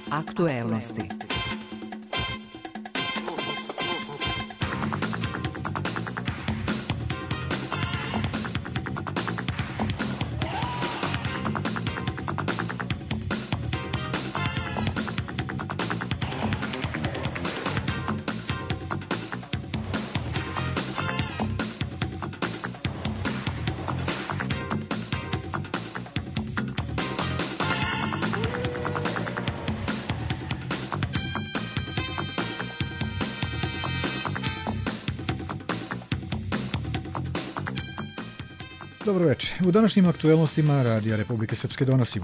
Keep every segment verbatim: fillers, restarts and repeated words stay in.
Aktuelnosti. Dobro večer. U današnjim aktuelnostima Radija Republike Srpske donosimo.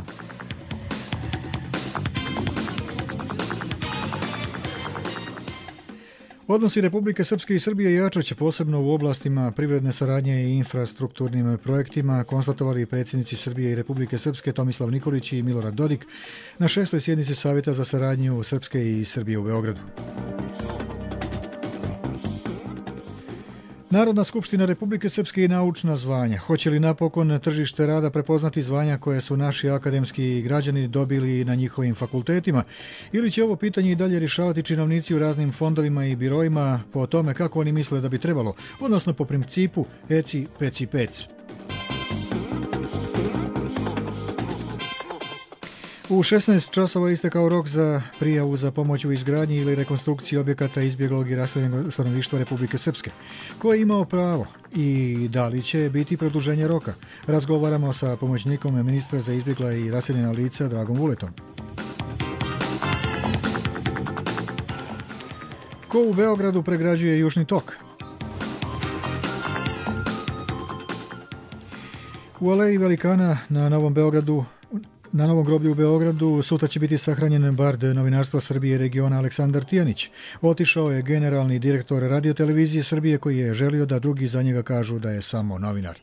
Odnosi Republike Srpske i Srbije jačaće posebno u oblastima privredne saradnje i infrastrukturnim projektima, konstatovali predsjednici Srbije i Republike Srpske Tomislav Nikolić i Milorad Dodik na šestoj sjednici Savjeta za saradnju Srpske i Srbije u Beogradu. Narodna skupština Republike Srpske i naučna zvanja. Hoće li napokon tržište rada prepoznati zvanja koje su naši akademski građani dobili na njihovim fakultetima? Ili će ovo pitanje i dalje rješavati činovnici u raznim fondovima i birojima po tome kako oni misle da bi trebalo, odnosno po principu eci, peci, pec? U šesnaest časova istekao rok za prijavu za pomoć u izgradnji ili rekonstrukciji objekata izbjeglog i raseljenog stanovništva Republike Srpske. Ko je imao pravo i da li će biti produženje roka? Razgovaramo sa pomoćnikom ministra za izbjegla i raseljena lica Dragom Vuletom. Ko u Beogradu pregrađuje Južni tok? U Aleji Velikana na Novom Beogradu Na Novom groblju u Beogradu sutra će biti sahranjen bard novinarstva Srbije i regiona Aleksandar Tijanić. Otišao je generalni direktor radiotelevizije Srbije koji je želio da drugi za njega kažu da je samo novinar.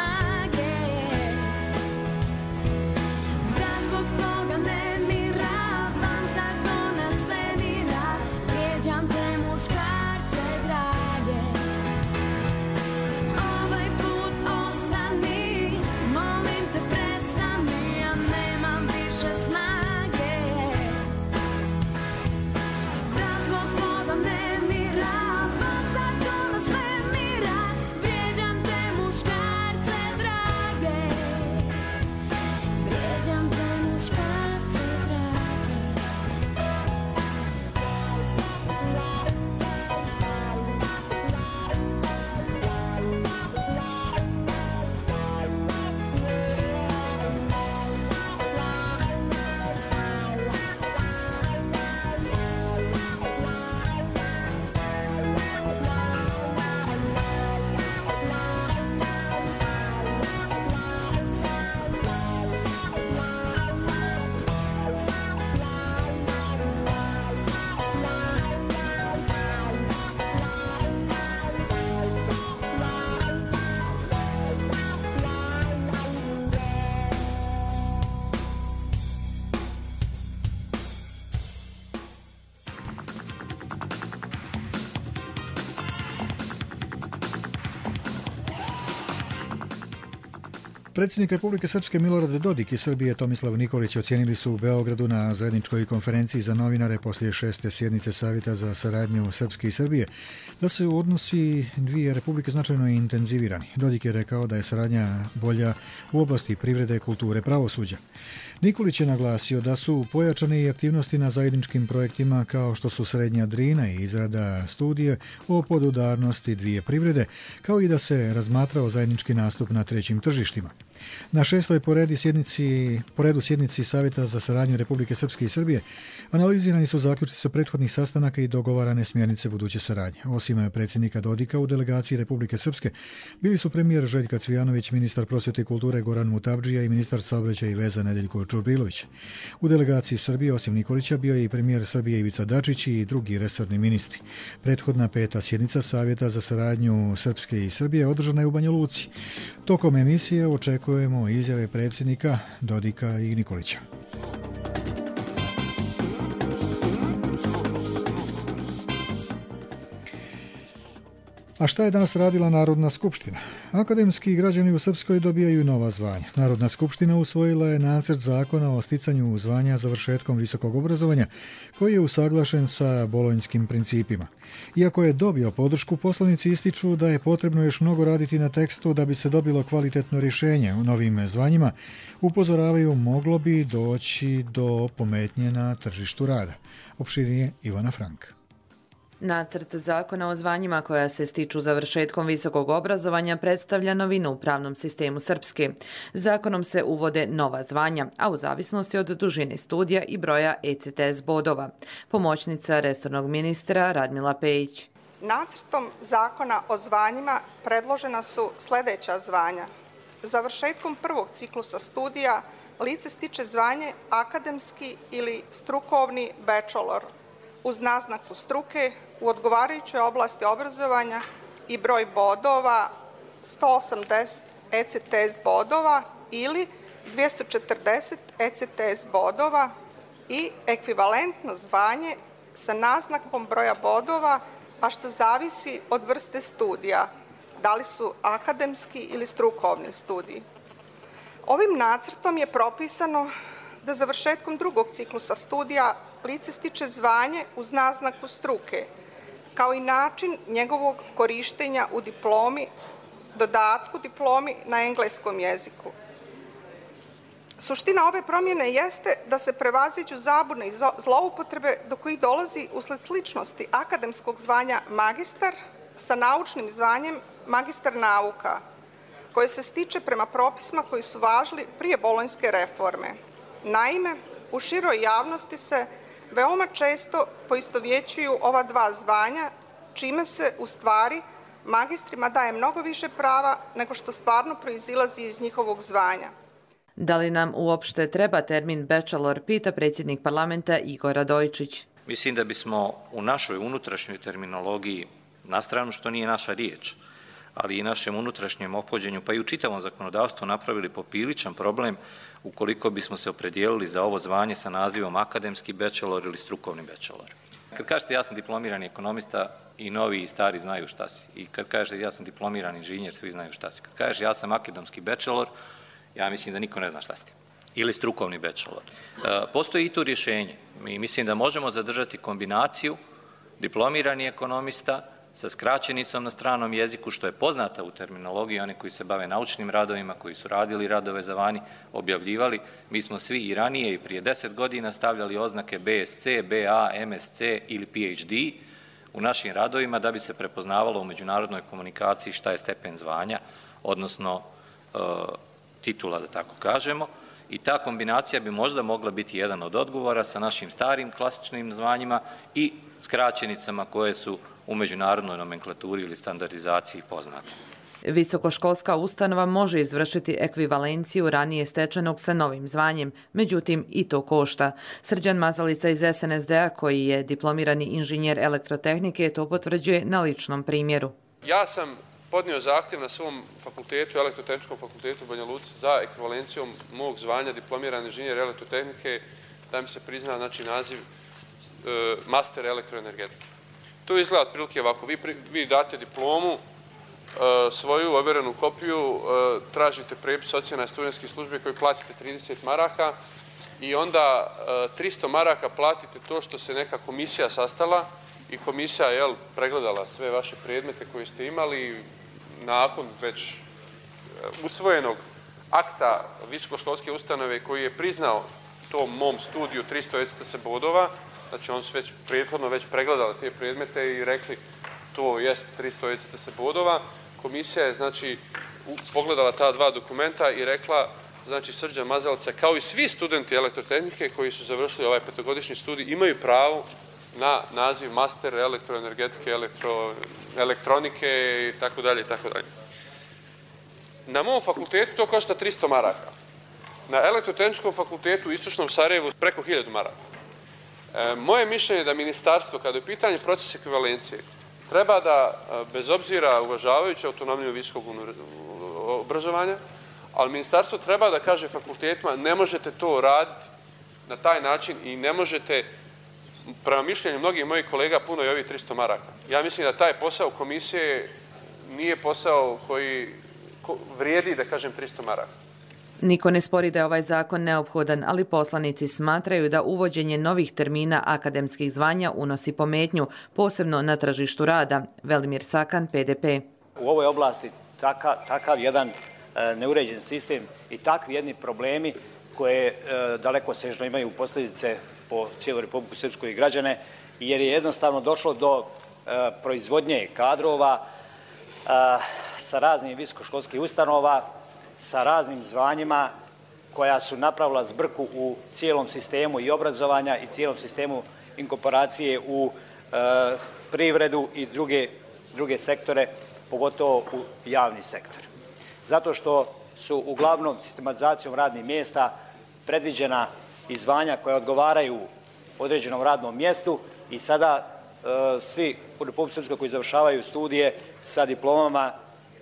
Toga ne mi radi. Predsjednik Republike Srpske Milorad Dodik i Srbije Tomislav Nikolić ocijenili su u Beogradu na zajedničkoj konferenciji za novinare poslije šeste sjednice Savjeta za saradnju Srpske i Srbije da su odnosi dvije republike značajno intenzivirani. Dodik je rekao da je saradnja bolja u oblasti privrede, kulture, pravosuđa. Nikolić je naglasio da su pojačane i aktivnosti na zajedničkim projektima kao što su Srednja Drina i izrada studije o podudarnosti dvije privrede, kao i da se razmatrao zajednički nastup na trećim tržištima. Na šestoj poredi sjednici, po redu sjednici Savjeta za saradnju Republike Srpske i Srbije analizirani su zaključci sa prethodnih sastanaka i dogovarane smjernice buduće saradnje. Osim predsjednika Dodika u delegaciji Republike Srpske bili su premijer Željka Cvijanović, ministar prosvjete i kulture Goran Mutavdžija i ministar saobraćaja i veza Nedeljko Čurbilović. U delegaciji Srbije osim Nikolića bio je i premijer Srbije Ivica Dačić i drugi resorni ministri. Prethodna peta sjednica Savjeta za saradnju Srpske i Srbije održana je u Banja Luci. Tokom emisije očekujemo izjave predsjednika Dodika i Nikolića. A šta je danas radila Narodna skupština? Akademski građani u Srpskoj dobijaju nova zvanja. Narodna skupština usvojila je nacrt zakona o sticanju zvanja završetkom visokog obrazovanja, koji je usaglašen sa bolonjskim principima. Iako je dobio podršku, poslanici ističu da je potrebno još mnogo raditi na tekstu da bi se dobilo kvalitetno rješenje u novim zvanjima. Upozoravaju, moglo bi doći do pometnje na tržištu rada. Opširnije Ivana Frank. Nacrt zakona o zvanjima koja se stiču završetkom visokog obrazovanja predstavlja novinu u pravnom sistemu Srpske. Zakonom se uvode nova zvanja, a u zavisnosti od dužine studija i broja E C T S bodova. Pomoćnica resornog ministra Radmila Pejić. Nacrtom zakona o zvanjima predložena su sljedeća zvanja. Završetkom prvog ciklusa studija lice stiče zvanje akademski ili strukovni bachelor uz naznaku struke u odgovarajućoj oblasti obrazovanja i broj bodova sto osamdeset E C T S bodova ili dvjesto četrdeset E C T S bodova i ekvivalentno zvanje sa naznakom broja bodova, a što zavisi od vrste studija, da li su akademski ili strukovni studiji. Ovim nacrtom je propisano da završetkom drugog ciklusa studija lice stiče zvanje uz naznaku struke, kao i način njegovog korištenja u diplomi, dodatku diplomi na engleskom jeziku. Suština ove promjene jeste da se prevaziđu zabune i zloupotrebe do kojih dolazi usled sličnosti akademskog zvanja magistar sa naučnim zvanjem magistar nauka, koje se stiče prema propisima koji su važili prije bolonjske reforme. Naime, u široj javnosti se veoma često poistovjećuju ova dva zvanja, čime se u stvari magistrima daje mnogo više prava nego što stvarno proizilazi iz njihovog zvanja. Da li nam uopšte treba termin bachelor, pita predsjednik parlamenta Igor Radojčić. Mislim da bismo u našoj unutrašnjoj terminologiji, na stranu što nije naša riječ, ali i našem unutrašnjem ophođenju, pa i u čitavom zakonodavstvu napravili popriličan problem ukoliko bismo se opredijelili za ovo zvanje sa nazivom akademski bachelor ili strukovni bachelor. Kad kažete ja sam diplomirani ekonomista, i novi i stari znaju šta si. I kad kažete ja sam diplomirani inženjer, svi znaju šta si. Kad kažeš ja sam akademski bachelor, ja mislim da niko ne zna šta si. Ili strukovni bachelor. Postoji i tu rješenje. Mi mislim da možemo zadržati kombinaciju diplomirani ekonomista sa skraćenicom na stranom jeziku, što je poznata u terminologiji, oni koji se bave naučnim radovima, koji su radili radove za vani, objavljivali. Mi smo svi i ranije i prije deset godina stavljali oznake B S C, B A, M S C ili P H D u našim radovima da bi se prepoznavalo u međunarodnoj komunikaciji šta je stepen zvanja, odnosno e, titula, da tako kažemo. I ta kombinacija bi možda mogla biti jedan od odgovora sa našim starim klasičnim zvanjima i skraćenicama koje su u međunarodnoj nomenklaturi ili standardizaciji poznate. Visokoškolska ustanova može izvršiti ekvivalenciju ranije stečenog sa novim zvanjem, međutim i to košta. Srđan Mazalica iz S N S D-a, koji je diplomirani inženjer elektrotehnike, to potvrđuje na ličnom primjeru. Ja sam podnio zahtjev na svom fakultetu, elektrotehničkom fakultetu u Banja Luci, za ekvivalencijom mog zvanja diplomirani inženjer elektrotehnike, da mi se prizna znači, naziv e, master elektroenergetike. To izgleda otprilike ovako. Vi, vi date diplomu svoju ovjerenu kopiju, tražite prepis ocjena studentskih službi koji platite trideset maraka i onda tristo maraka platite to što se neka komisija sastala i komisija je pregledala sve vaše predmete koje ste imali nakon već usvojenog akta visokoškolske ustanove koji je priznao tom mom studiju tristo E C T S bodova, znači oni su već prethodno već pregledali te predmete i rekli to jest tristo E C T S bodova. Komisija je znači pogledala ta dva dokumenta i rekla, znači Srđan Mazalica kao i svi studenti elektrotehnike koji su završili ovaj petogodišnji studij imaju pravo na naziv master elektroenergetike, elektro, elektronike i tako dalje i tako dalje. Na mom fakultetu to košta tristo maraka. Na elektrotehničkom fakultetu u Istočnom Sarajevu preko hiljadu maraka. E, moje mišljenje je da ministarstvo, kada je pitanje procesa ekvivalencije, treba da, bez obzira uvažavajući autonomiju visokog obrazovanja, ali ministarstvo treba da kaže fakultetima ne možete to raditi na taj način i ne možete, prema mišljenju mnogih mojih kolega, puno je ovih tristo maraka. Ja mislim da taj posao komisije nije posao koji vrijedi, da kažem, tristo maraka. Niko ne spori da je ovaj zakon neophodan, ali poslanici smatraju da uvođenje novih termina akademskih zvanja unosi pometnju, posebno na tržištu rada. Velimir Sakan, P D P. U ovoj oblasti takav, takav jedan e, neuređen sistem i takvi jedni problemi koje e, daleko sežno imaju posljedice po cijeloj Republiku Srpskoj i građane, jer je jednostavno došlo do e, proizvodnje kadrova e, sa raznim visokoškolskih ustanova, sa raznim zvanjima koja su napravila zbrku u cijelom sistemu i obrazovanja i cijelom sistemu inkorporacije u e, privredu i druge, druge sektore, pogotovo u javni sektor. Zato što su uglavnom sistematizacijom radnih mjesta predviđena i zvanja koja odgovaraju određenom radnom mjestu i sada e, svi u Republici Srpskoj koji završavaju studije sa diplomama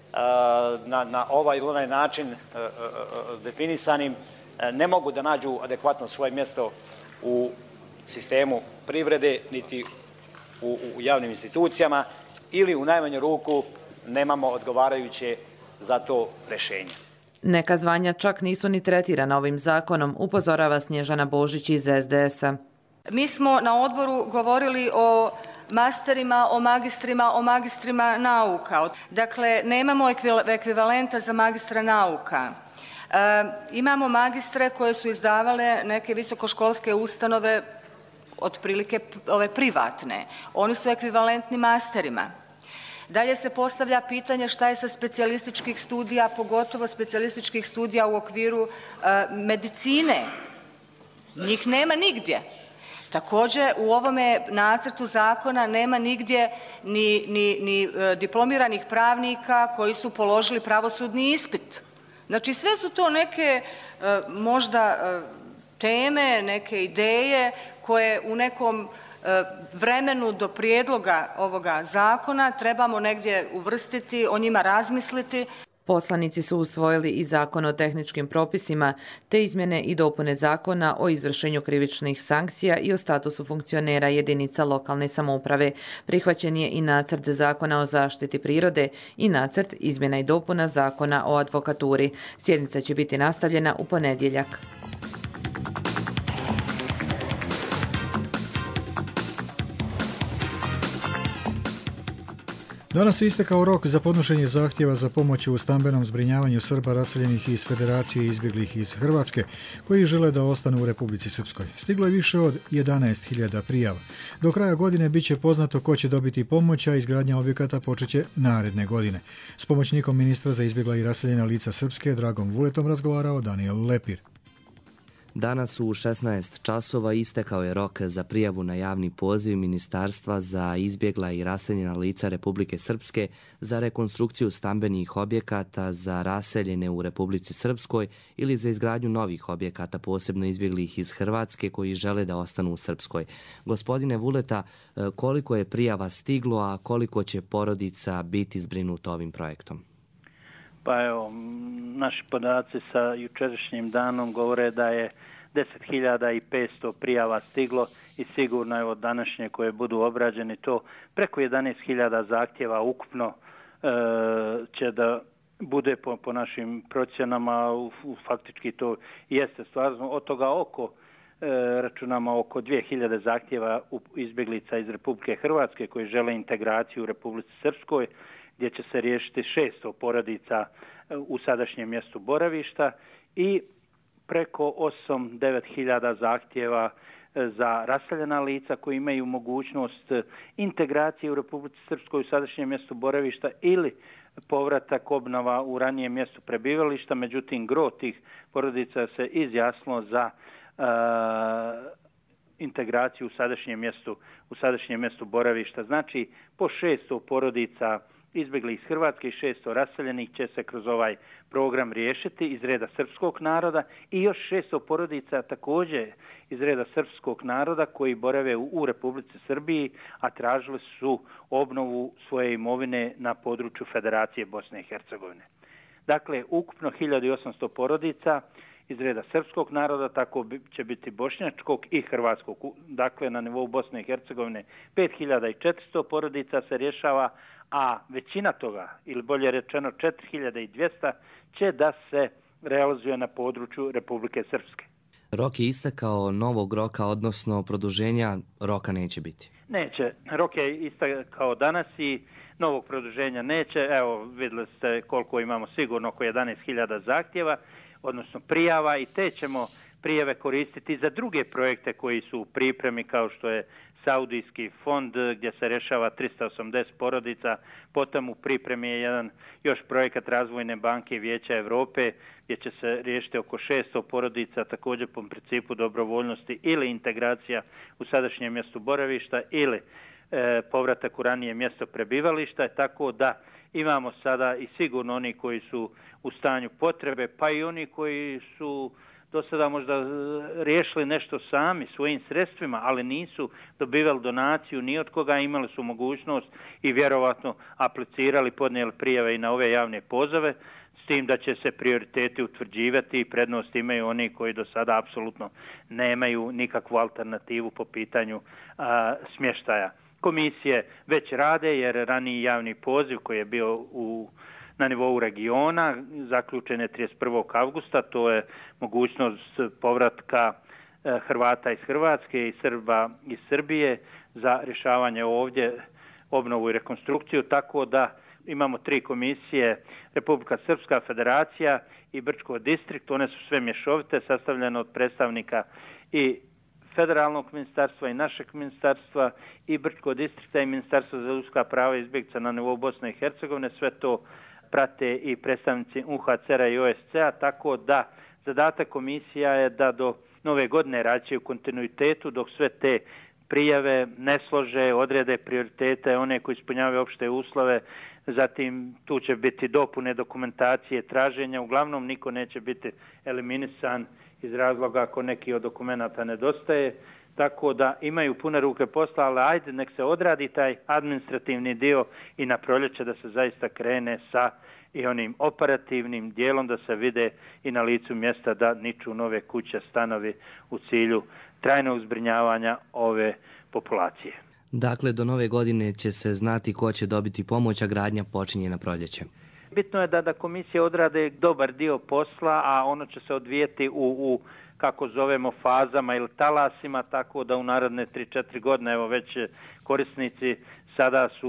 Na, na ovaj ili onaj način e, e, definisanim e, ne mogu da nađu adekvatno svoje mjesto u sistemu privrede niti u, u javnim institucijama ili u najmanju ruku nemamo odgovarajuće za to rješenje. Neka zvanja čak nisu ni tretirana ovim zakonom, upozorava Snježana Božić iz S D S-a. Mi smo na odboru govorili o masterima, o magistrima, o magistrima nauka. Dakle, nemamo ekvivalenta za magistra nauka. E, imamo magistre koje su izdavale neke visokoškolske ustanove, otprilike ove privatne. Oni su ekvivalentni masterima. Dalje se postavlja pitanje šta je sa specijalističkih studija, pogotovo specijalističkih studija u okviru e, medicine. Njih nema nigdje. Također, u ovome nacrtu zakona nema nigdje ni, ni, ni e, diplomiranih pravnika koji su položili pravosudni ispit. Znači, sve su to neke e, možda e, teme, neke ideje koje u nekom e, vremenu do prijedloga ovoga zakona trebamo negdje uvrstiti, o njima razmisliti. Poslanici su usvojili i zakon o tehničkim propisima, te izmjene i dopune zakona o izvršenju krivičnih sankcija i o statusu funkcionera jedinica lokalne samouprave. Prihvaćen je i nacrt zakona o zaštiti prirode i nacrt izmjena i dopuna zakona o advokaturi. Sjednica će biti nastavljena u ponedjeljak. Danas je istekao rok za podnošenje zahtjeva za pomoć u stambenom zbrinjavanju Srba raseljenih iz Federacije i izbjeglih iz Hrvatske, koji žele da ostanu u Republici Srpskoj. Stiglo je više od jedanaest hiljada prijava. Do kraja godine bit će poznato ko će dobiti pomoć, a izgradnja objekata počeće naredne godine. S pomoćnikom ministra za izbjegla i raseljena lica Srpske, Dragom Vuletom, razgovarao Daniel Lepir. Danas u šesnaest časova istekao je rok za prijavu na javni poziv Ministarstva za izbjegla i raseljena lica Republike Srpske za rekonstrukciju stambenih objekata za raseljene u Republici Srpskoj ili za izgradnju novih objekata, posebno izbjeglih iz Hrvatske koji žele da ostanu u Srpskoj. Gospodine Vuleta, koliko je prijava stiglo, a koliko će porodica biti zbrinuto ovim projektom? Pa evo, naši podaci sa jučerašnjim danom govore da je deset hiljada petsto prijava stiglo i sigurno evo današnje koje budu obrađeni to preko jedanaest hiljada zahtjeva ukupno će da bude po, po našim procjenama, u, u, faktički to jeste stvarno, od toga oko e, računamo oko dvije hiljade zahtjeva izbjeglica iz Republike Hrvatske koji žele integraciju u Republici Srpskoj, gdje će se riješiti šesto porodica u sadašnjem mjestu boravišta i preko osam do devet hiljada zahtjeva za raseljena lica koji imaju mogućnost integracije u Republici Srpskoj u sadašnjem mjestu boravišta ili povratak obnova u ranijem mjestu prebivališta. Međutim, gro tih porodica se izjasnilo za uh, integraciju u sadašnjem mjestu, u sadašnjem mjestu boravišta. Znači, po šesto porodica izbjegli iz Hrvatske i šesto raseljenih će se kroz ovaj program riješiti iz reda srpskog naroda i još šesto porodica također iz reda srpskog naroda koji borave u, u Republici Srbiji, a tražili su obnovu svoje imovine na području Federacije Bosne i Hercegovine. Dakle, ukupno hiljadu osamsto porodica iz reda srpskog naroda, tako će biti bošnjačkog i hrvatskog. Dakle, na nivou Bosne i Hercegovine pet hiljada četiristo porodica se rješava, a većina toga, ili bolje rečeno četiri hiljade dvjesto, će da se realizuje na području Republike Srpske. Rok je istekao, novog roka, odnosno produženja roka neće biti? Neće. Rok je istekao danas i novog produženja neće. Evo, vidjeli ste koliko imamo, sigurno oko jedanaest hiljada zahtjeva, odnosno prijava, i te ćemo prijave koristiti za druge projekte koji su u pripremi, kao što je Saudijski fond gdje se rješava tristo osamdeset porodica, potom u pripremi je jedan još projekat Razvojne banke Vijeća Europe gdje će se riješiti oko šesto porodica, također po principu dobrovoljnosti ili integracija u sadašnjem mjestu boravišta ili e, povratak u ranije mjesto prebivališta, tako da imamo sada i sigurno oni koji su u stanju potrebe, pa i oni koji su do sada možda riješili nešto sami svojim sredstvima, ali nisu dobivali donaciju ni od koga, imali su mogućnost i vjerovatno aplicirali, podnijeli prijave i na ove javne pozove, s tim da će se prioriteti utvrđivati i prednost imaju oni koji do sada apsolutno nemaju nikakvu alternativu po pitanju a, smještaja. Komisije već rade jer raniji javni poziv koji je bio u na nivou regiona zaključen je trideset prvog avgusta, to je mogućnost povratka Hrvata iz Hrvatske i Srba iz Srbije za rješavanje ovdje, obnovu i rekonstrukciju, tako da imamo tri komisije, Republika Srpska, Federacija i Brčko distrikt, one su sve mješovite, sastavljene od predstavnika i federalnog ministarstva i našeg ministarstva i Brčko distrikta i Ministarstva za ljudska prava i izbjeglica na nivou Bosne i Hercegovine, sve to prate i predstavnici U N H C R-a i O S C-a, tako da zadatak komisija je da do nove godine radit u kontinuitetu dok sve te prijave ne slože, odrede prioritete, one koji ispunjavaju opšte uslove, zatim tu će biti dopune dokumentacije, traženja, uglavnom niko neće biti eliminisan iz razloga ako neki od dokumenata nedostaje, tako da imaju pune ruke posla, ali ajde nek se odradi taj administrativni dio i na proljeće da se zaista krene sa i onim operativnim dijelom, da se vide i na licu mjesta da niču nove kuće, stanovi u cilju trajnog zbrinjavanja ove populacije. Dakle, do nove godine će se znati ko će dobiti pomoć, a gradnja počinje na proljeće. Bitno je da, da komisije odrade dobar dio posla, a ono će se odvijeti u, u kako zovemo fazama ili talasima, tako da u naredne tri četiri godine, evo već korisnici sada su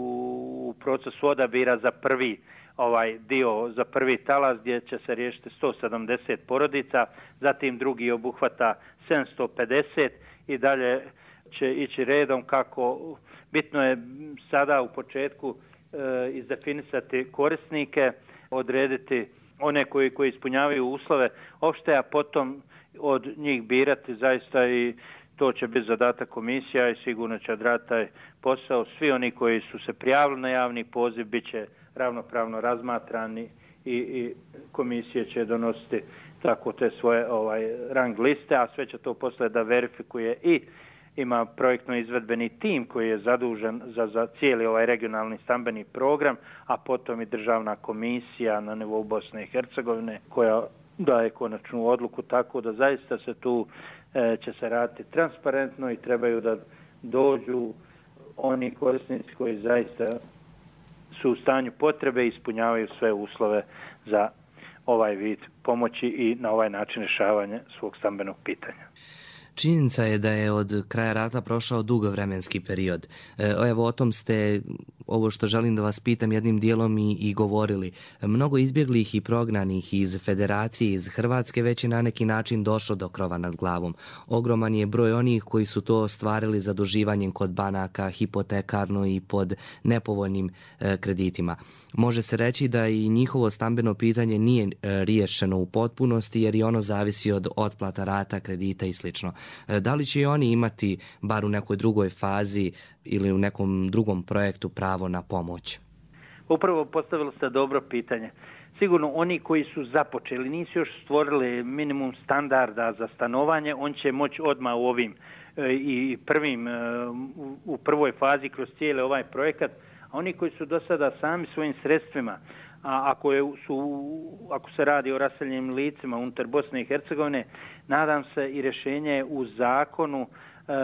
u procesu odabira za prvi ovaj dio, za prvi talas gdje će se riješiti sto sedamdeset porodica, zatim drugi obuhvata sedamsto pedeset i dalje će ići redom kako bitno je sada u početku e, izdefinisati korisnike, odrediti one koji, koji ispunjavaju uslove opšte, a potom od njih birati zaista, i to će biti zadatak komisija i sigurno će odraditi taj posao. Svi oni koji su se prijavili na javni poziv bit će ravnopravno razmatrani i, i komisije će donositi tako te svoje ovaj rang liste, a sve će to poslije da verifikuje i ima projektno izvedbeni tim koji je zadužen za, za cijeli ovaj regionalni stambeni program, a potom i državna komisija na nivou Bosne i Hercegovine koja daje konačnu odluku, tako da zaista se tu e, će se raditi transparentno i trebaju da dođu oni korisnici koji zaista su u stanju potrebe i ispunjavaju sve uslove za ovaj vid pomoći i na ovaj način rješavanja svog stambenog pitanja. Činjenica je da je od kraja rata prošao dugo vremenski period. Evo o tom ste, ovo što želim da vas pitam, jednim dijelom i, i govorili. Mnogo izbjeglih i prognanih iz Federacije, iz Hrvatske, već je na neki način došlo do krova nad glavom. Ogroman je broj onih koji su to ostvarili zaduživanjem kod banaka, hipotekarno i pod nepovoljnim e, kreditima. Može se reći da i njihovo stambeno pitanje nije e, riješeno u potpunosti jer i ono zavisi od otplata rata, kredita i slično. Da li će i oni imati, bar u nekoj drugoj fazi ili u nekom drugom projektu, pravo na pomoć? Upravo postavili ste dobro pitanje. Sigurno oni koji su započeli, nisu još stvorili minimum standarda za stanovanje, on će moći odmah u ovim i prvim, u prvoj fazi kroz cijeli ovaj projekat, a oni koji su do sada sami svojim sredstvima, a ako, je, su, ako se radi o raseljenim licima unutar Bosne i Hercegovine, nadam se i rješenje u zakonu e,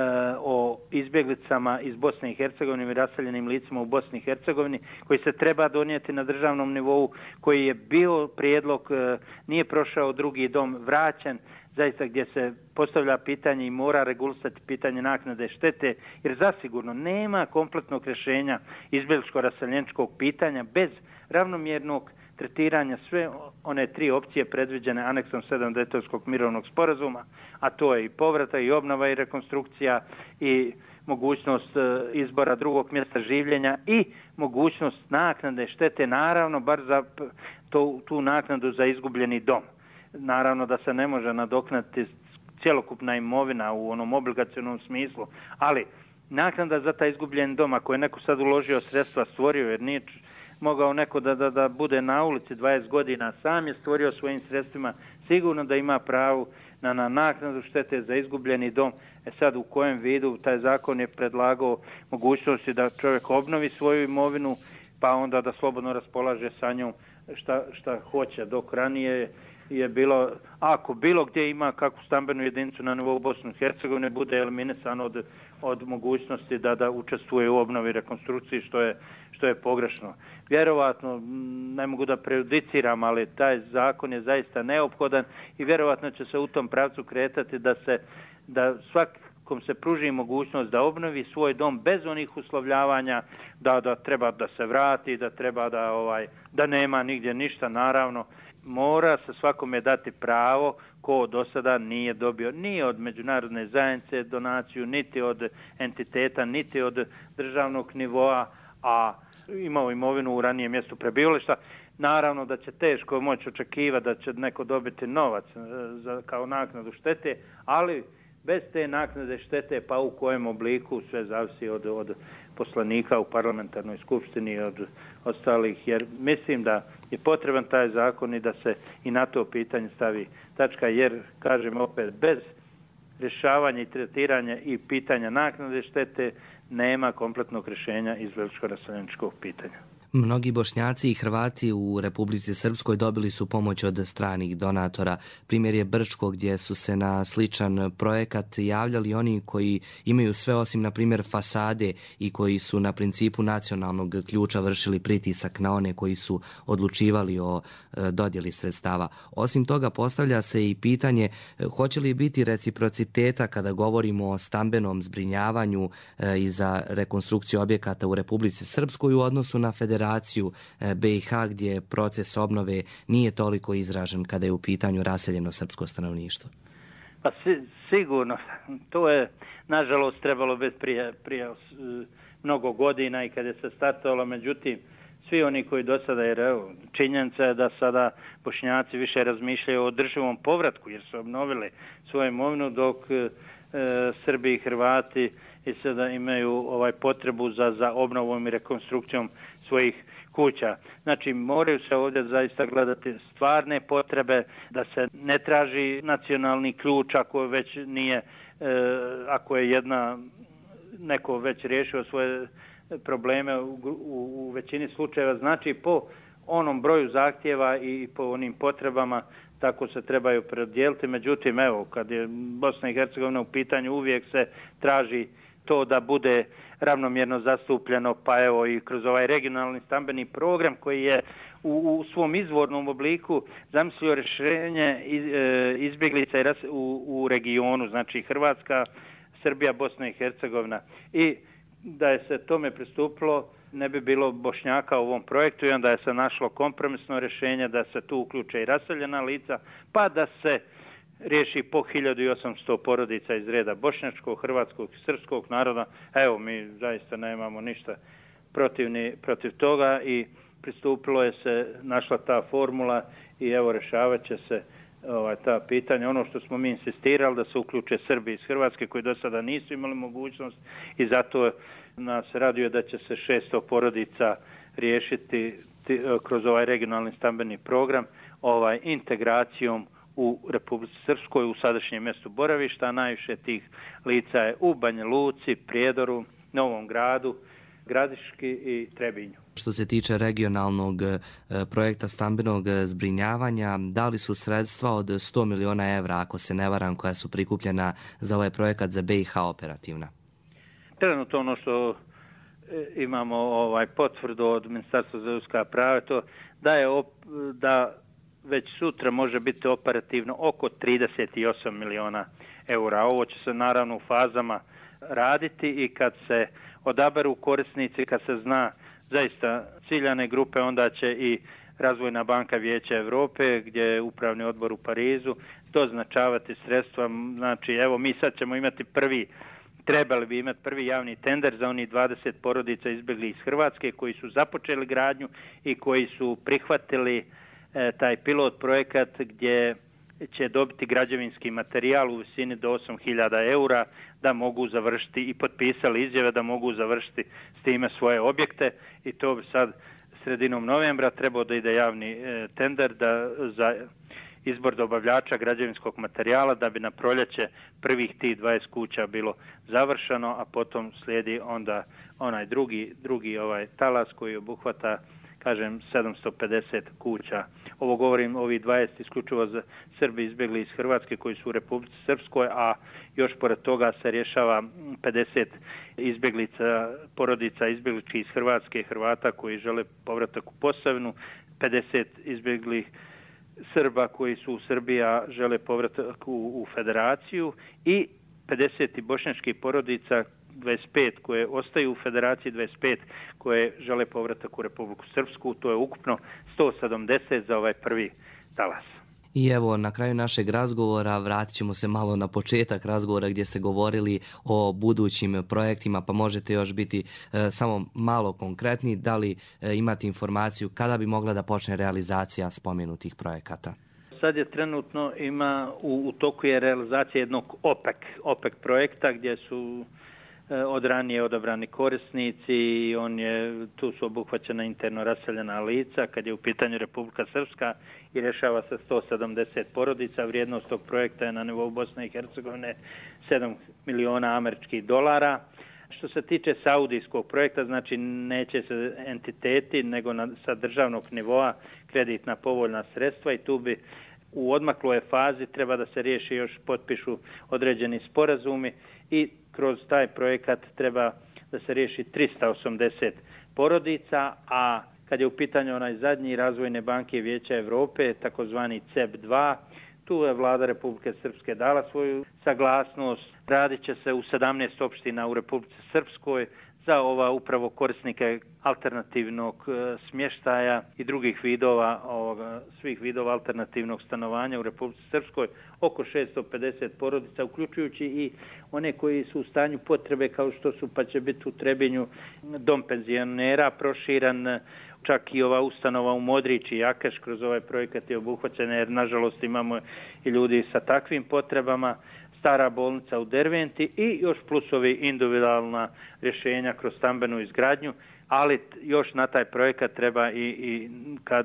o izbjeglicama iz Bosne i Hercegovine i raseljenim licima u Bosni i Hercegovini, koji se treba donijeti na državnom nivou, koji je bio prijedlog, e, nije prošao drugi dom, vraćen, zaista gdje se postavlja pitanje i mora regulisati pitanje naknade štete, jer zasigurno nema kompletnog rješenja izbjegličko-raseljeničkog pitanja bez ravnomjernog tretiranja sve one tri opcije predviđene aneksom sedam Daytonskog mirovnog sporazuma, a to je i povrata i obnova i rekonstrukcija i mogućnost izbora drugog mjesta življenja i mogućnost naknade štete, naravno bar za to, tu naknadu za izgubljeni dom. Naravno da se ne može nadoknaditi cjelokupna imovina u onom obligacionom smislu, ali naknada za taj izgubljeni dom, ako je neko sad uložio sredstva, stvorio, jer nije mogao neko da, da, da bude na ulici dvadeset godina, sam je stvorio svojim sredstvima, sigurno da ima pravo na, na naknadu štete za izgubljeni dom. E sad u kojem vidu taj zakon je predlagao mogućnosti da čovjek obnovi svoju imovinu, pa onda da slobodno raspolaže sa njom šta, šta hoće, dok ranije je bilo, ako bilo gdje ima kakvu stambenu jedinicu na nivou Bosne i Hercegovine, bude eliminisan od, od mogućnosti da, da učestvuje u obnovi i rekonstrukciji, što je, što je pogrešno. Vjerovatno, ne mogu da prejudiciram, ali taj zakon je zaista neophodan i vjerovatno će se u tom pravcu kretati da se, da svakom se pruži mogućnost da obnovi svoj dom bez onih uslovljavanja, da, da treba da se vrati, da treba da, ovaj, da nema nigdje ništa, naravno. Mora se svakome dati pravo ko do sada nije dobio ni od međunarodne zajednice donaciju, niti od entiteta, niti od državnog nivoa, a imao imovinu u ranijem mjestu prebivališta. Naravno da će teško moći očekivati da će neko dobiti novac za, kao naknadu štete, ali bez te naknade štete, pa u kojem obliku, sve zavisi od, od poslanika u parlamentarnoj skupštini i od ostalih, jer mislim da je potreban taj zakon i da se i na to pitanje stavi tačka, jer, kažem opet, bez rješavanja i tretiranja i pitanja naknade štete nema kompletnog rješenja izbjegličko-raseljeničkog pitanja. Mnogi Bošnjaci i Hrvati u Republici Srpskoj dobili su pomoć od stranih donatora. Primjer je Brčko, gdje su se na sličan projekat javljali oni koji imaju sve osim, na primjer, fasade i koji su na principu nacionalnog ključa vršili pritisak na one koji su odlučivali o dodjeli sredstava. Osim toga, postavlja se i pitanje hoće li biti reciprociteta kada govorimo o stambenom zbrinjavanju i za rekonstrukciju objekata u Republici Srpskoj u odnosu na Federaciju B i H, gdje proces obnove nije toliko izražen kada je u pitanju raseljeno srpsko stanovništvo? Pa si, sigurno. To je, nažalost, trebalo biti prije, prije mnogo godina i kada je se startovalo. Međutim, svi oni koji do sada, jer evo, činjenica je da sada Bošnjaci više razmišljaju o održivom povratku, jer su obnovili svoju imovinu, dok e, Srbi i Hrvati i sada imaju ovaj potrebu za, za obnovom i rekonstrukcijom svojih kuća. Znači, moraju se ovdje zaista gledati stvarne potrebe, da se ne traži nacionalni ključ ako već nije, e, ako je jedna, neko već riješio svoje probleme u, u, u većini slučajeva. Znači, po onom broju zahtjeva i po onim potrebama tako se trebaju predijeliti. Međutim, evo, kad je Bosna i Hercegovina u pitanju, uvijek se traži to da bude ravnomjerno zastupljeno, pa evo i kroz ovaj regionalni stambeni program koji je u, u svom izvornom obliku zamislio rješenje iz, e, izbjeglica u, u regionu, znači Hrvatska, Srbija, Bosna i Hercegovina. I da je se tome pristupilo, ne bi bilo Bošnjaka u ovom projektu i onda je se našlo kompromisno rješenje da se tu uključe i raseljena lica, pa da se riješi po hiljadu osamsto porodica iz reda bošnjačkog, hrvatskog i srpskog naroda. Evo, mi zaista nemamo ništa protiv, ni, protiv toga i pristupilo je se, našla ta formula i evo rješavat će se ovaj, ta pitanja. Ono što smo mi insistirali da se uključe Srbi iz Hrvatske koji do sada nisu imali mogućnost i zato nas raduje da će se šesto porodica riješiti ti, kroz ovaj regionalni stambeni program ovaj, integracijom u Republici Srpskoj u sadašnjem mjestu boravišta, a najviše tih lica je u Banja Luci, Prijedoru, Novom Gradu, Gradiški i Trebinju. Što se tiče regionalnog e, projekta stambenog zbrinjavanja, da li su sredstva od sto miliona evra, ako se ne varam, koja su prikupljena za ovaj projekat za B i H operativna? Trenutno ono što imamo ovaj potvrdu od Ministarstva za ljudska prava, to da je op, da već sutra može biti operativno oko trideset osam miliona eura. Ovo će se naravno u fazama raditi i kad se odaberu korisnici, kad se zna zaista ciljane grupe, onda će i Razvojna banka Vijeća Europe, gdje je upravni odbor u Parizu, doznačavati sredstva. Znači, evo, mi sad ćemo imati prvi, trebali bi imati prvi javni tender za onih dvadeset porodica izbjegli iz Hrvatske koji su započeli gradnju i koji su prihvatili e, taj pilot projekat gdje će dobiti građevinski materijal u visini do osam hiljada eura da mogu završiti i potpisali izjave da mogu završiti s time svoje objekte i to bi sad sredinom novembra trebao da ide javni e, tender da, za izbor dobavljača građevinskog materijala da bi na proljeće prvih tih dvadeset kuća bilo završeno, a potom slijedi onda onaj drugi, drugi ovaj talas koji obuhvata kažem sedamsto pedeset kuća. Ovo govorim ovih dvadeset isključivo za Srbi izbjegli iz Hrvatske koji su u Republici Srpskoj, a još pored toga se rješava pedeset izbjeglica, porodica izbjegličkih iz Hrvatske, Hrvata koji žele povratak u Posavinu, pedeset izbjeglih Srba koji su u Srbiji, a žele povratak u, u Federaciju i pedeset bošnjačkih porodica, dvadeset pet koje ostaju u Federaciji, dvadeset pet koje žele povratak u Republiku Srpsku, to je ukupno sto sedamdeset za ovaj prvi talas. I evo, na kraju našeg razgovora vratit ćemo se malo na početak razgovora gdje ste govorili o budućim projektima, pa možete još biti e, samo malo konkretni. Da li e, imate informaciju kada bi mogla da počne realizacija spomenutih projekata? Sad je trenutno ima u, u toku je realizacija jednog OPEC, OPEC projekta gdje su od ranije odabrani korisnici i on je, tu su obuhvaćena interno raseljena lica kad je u pitanju Republika Srpska i rješava se sto sedamdeset porodica. Vrijednost tog projekta je na nivou Bosne i Hercegovine sedam miliona američkih dolara. Što se tiče saudijskog projekta, znači neće se entiteti nego na, sa državnog nivoa kreditna povoljna sredstva i tu bi u odmakloj fazi treba da se riješi još potpišu određeni sporazumi i kroz taj projekat treba da se riješi tristo osamdeset porodica, a kad je u pitanju onaj zadnji Razvojne banke Vijeća Europe, takozvani C E B dva, tu je vlada Republike Srpske dala svoju saglasnost. Radit će se u sedamnaest opština u Republici Srpskoj za ova upravo korisnike alternativnog e, smještaja i drugih vidova, ovoga, svih vidova alternativnog stanovanja u Republici Srpskoj, oko šesto pedeset porodica, uključujući i one koji su u stanju potrebe kao što su, pa će biti u Trebinju dom penzionera proširan, čak i ova ustanova u Modrići i Akeš kroz ovaj projekat je obuhvaćena jer nažalost imamo i ljudi sa takvim potrebama, stara bolnica u Derventi i još plusovi individualna rješenja kroz stambenu izgradnju, ali još na taj projekat treba i, i kad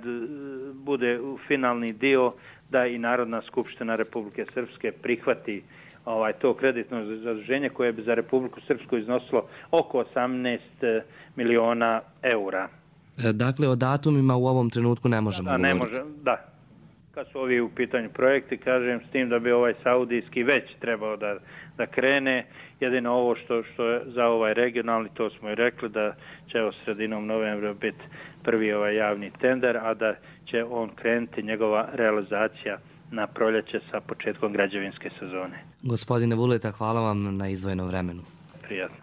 bude finalni dio da i Narodna skupština Republike Srpske prihvati ovaj to kreditno zaduženje koje bi za Republiku Srpsku iznosilo oko osamnaest miliona eura. Dakle, o datumima u ovom trenutku ne možemo da, govoriti. Ne može, da. Kad su ovi u pitanju projekti, kažem, s tim da bi ovaj saudijski već trebao da, da krene. Jedino ovo što, što je za ovaj regionalni, to smo i rekli, da će o sredinom novembra biti prvi ovaj javni tender, a da će on krenuti njegova realizacija na proljeće sa početkom građevinske sezone. Gospodine Vuleta, hvala vam na izdvojenom vremenu. Prijatno.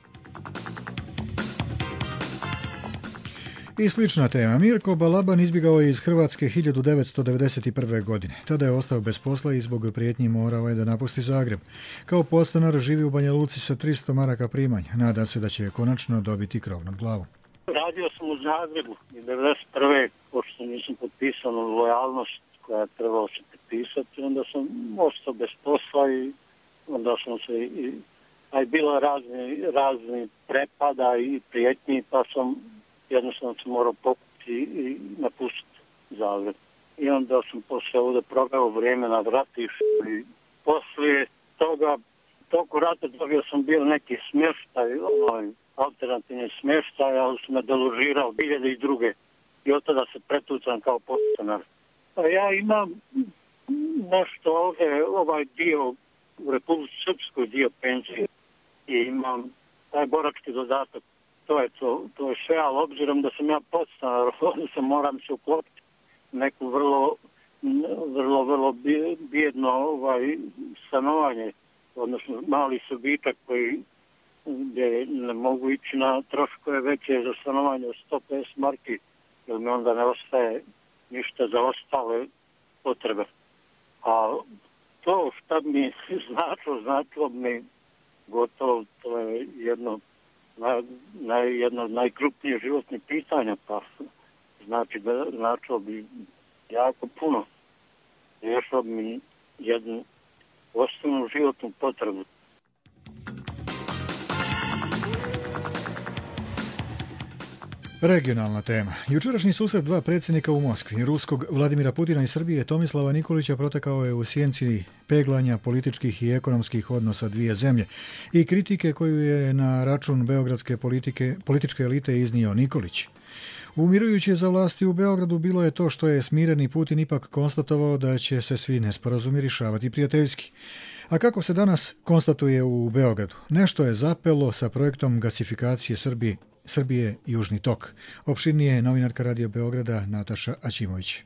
I slična tema. Mirko Balaban izbjegao je iz Hrvatske hiljadu devetsto devedeset prve. godine. Tada je ostao bez posla i zbog prijetnji morao je da napusti Zagreb. Kao podstanar živi u Banja Luci sa tristo maraka primanja. Nada se da će konačno dobiti krov nad glavom. Radio sam u Zagrebu i devedeset prve. pošto nisam potpisao lojalnost koja je trebalo se potpisati, onda sam ostao bez posla i onda sam se i, a je bilo razni, razni prepada i prijetnji, pa sam jednostavno se morao pokupiti i napustiti Zagreb. I onda sam posle ovdje proveo vrijeme na vratištu i poslije toga, toku rata dobio sam bio neki smještaj, ovaj, alternativni smještaj, ali sam me deložirao dvije hiljade druge. I od tada se pretucam kao podstanar. A ja imam nešto ovdje, ovaj dio u Republici Srpskoj dio penzije i imam taj borački dodatak. To je to, to je sve, ali obzirom da sam ja podstanar, onda se moram se uklopiti neku vrlo, vrlo, vrlo bijedno ovaj, stanovanje, odnosno mali sobitak koji gdje ne mogu ići na troškove veće za stanovanje od sto pedeset marki, jer mi onda ne ostaje ništa za ostale potrebe. A to šta mi značilo, značilo mi gotovo, to je jedno Na, na jedno od najkrupnijih životnih pitanja, pa znači da značilo bi jako puno. Rješao bi mi jednu osnovnu životnu potrebu. Regionalna tema. Jučerašnji susret dva predsjednika u Moskvi, ruskog Vladimira Putina i Srbije Tomislava Nikolića, protekao je u sjenci peglanja političkih i ekonomskih odnosa dvije zemlje i kritike koju je na račun beogradske politike, političke elite iznio Nikolić. Umirujuće za vlasti u Beogradu bilo je to što je smireni Putin ipak konstatovao da će se svi nesporazumi rješavati prijateljski. A kako se danas konstatuje u Beogradu? Nešto je zapelo sa projektom gasifikacije Srbije, Srbije Južni tok. Opširnije novinarka Radio Beograda Nataša Aćimović.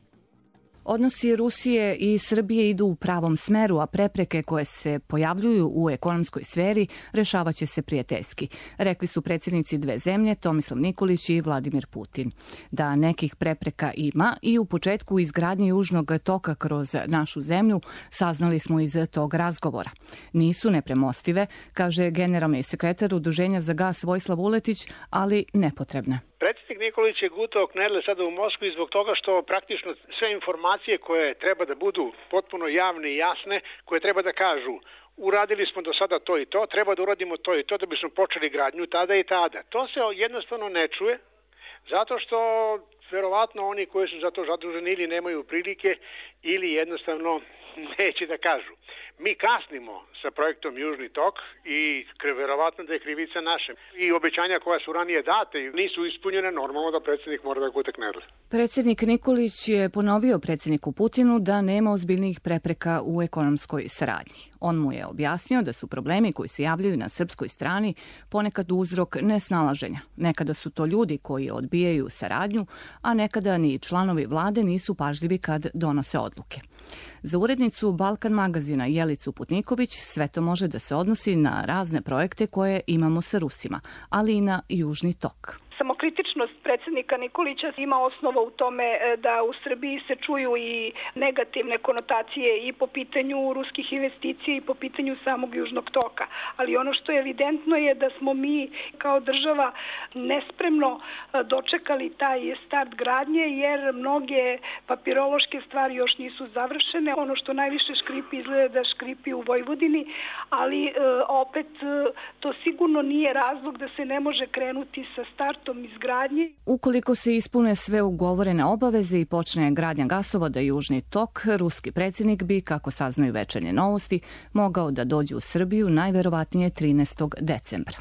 Odnosi Rusije i Srbije idu u pravom smeru, a prepreke koje se pojavljuju u ekonomskoj sferi rešavaće se prijateljski, rekli su predsjednici dve zemlje Tomislav Nikolić i Vladimir Putin. Da nekih prepreka ima i u početku izgradnje Južnog toka kroz našu zemlju saznali smo iz tog razgovora. Nisu nepremostive, kaže generalni sekretar Udruženja za gas Vojislav Vuletić, ali nepotrebne. Predsjednik Nikolić je gutao knedle sada u Moskvi zbog toga što praktično sve informacije koje treba da budu potpuno javne i jasne, koje treba da kažu uradili smo do sada to i to, treba da uradimo to i to da bismo počeli gradnju tada i tada. To se jednostavno ne čuje zato što verovatno oni koji su za to zaduženi ili nemaju prilike ili jednostavno neće da kažu. Mi kasnimo sa projektom Južni tok i verovatno da je krivica naše. I obećanja koja su ranije date nisu ispunjene, normalno da predsjednik mora da gute knedle. Predsjednik Nikolić je ponovio predsjedniku Putinu da nema ozbiljnih prepreka u ekonomskoj saradnji. On mu je objasnio da su problemi koji se javljaju na srpskoj strani ponekad uzrok nesnalaženja. Nekada su to ljudi koji odbijaju saradnju, a nekada ni članovi vlade nisu pažljivi kad donose odluke. Za urednicu Balkan magazina Jelicu Putniković sve to može da se odnosi na razne projekte koje imamo sa Rusima, ali i na Južni tok. Samokritičnost predsjednika Nikolića ima osnova u tome da u Srbiji se čuju i negativne konotacije i po pitanju ruskih investicija i po pitanju samog Južnog toka. Ali ono što je evidentno je da smo mi kao država nespremno dočekali taj start gradnje jer mnoge papirološke stvari još nisu završene. Ono što najviše škripi izgleda da škripi u Vojvodini, ali opet to sigurno nije razlog da se ne može krenuti sa startom izgradnje. Ukoliko se ispune sve ugovorene obaveze i počne gradnja gasovoda Južni tok, ruski predsjednik bi, kako saznaju Večernje novosti, mogao da dođe u Srbiju najverovatnije trinaestog decembra.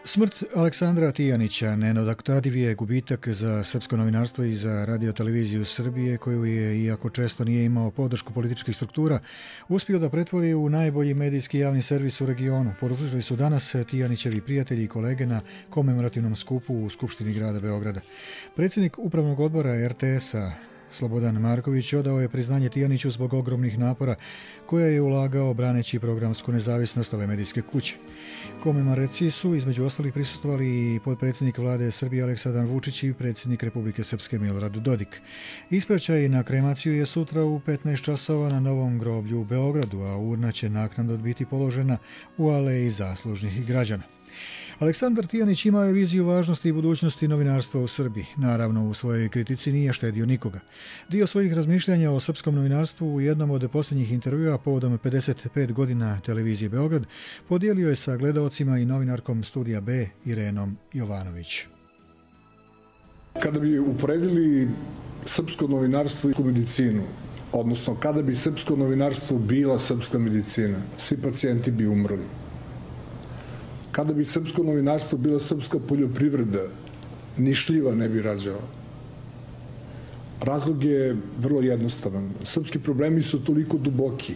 Smrt Aleksandra Tijanića nenadoknadiv je gubitak za srpsko novinarstvo i za radioteleviziju Srbije, koju je, iako često nije imao podršku političkih struktura, uspio da pretvori u najbolji medijski javni servis u regionu. Poručili su danas Tijanićevi prijatelji i kolege na komemorativnom skupu u Skupštini grada Beograda. Predsjednik Upravnog odbora er te es-a Slobodan Marković odao je priznanje Tijaniću zbog ogromnih napora koje je ulagao braneći programsku nezavisnost ove medijske kuće. Komemoraciji su između ostalih prisustvovali i potpredsjednik vlade Srbije Aleksandar Vučić i predsjednik Republike Srpske Milorad Dodik. Ispraćaj na kremaciju je sutra u petnaest časova na Novom groblju u Beogradu, a urna će naknadno biti položena u aleji zaslužnih građana. Aleksandar Tijanić imao je viziju važnosti i budućnosti novinarstva u Srbiji. Naravno, u svojoj kritici nije štedio nikoga. Dio svojih razmišljanja o srpskom novinarstvu u jednom od posljednjih intervjua povodom pedeset pet godina televizije Beograd podijelio je sa gledaocima i novinarkom Studija B Irenom Jovanović. Kada bi uporedili srpsko novinarstvo i medicinu, odnosno kada bi srpsko novinarstvo bila srpska medicina, svi pacijenti bi umrli. Kada bi srpsko novinarstvo bila srpska poljoprivreda, ni šljiva ne bi rađala. Razlog je vrlo jednostavan. Srpski problemi su toliko duboki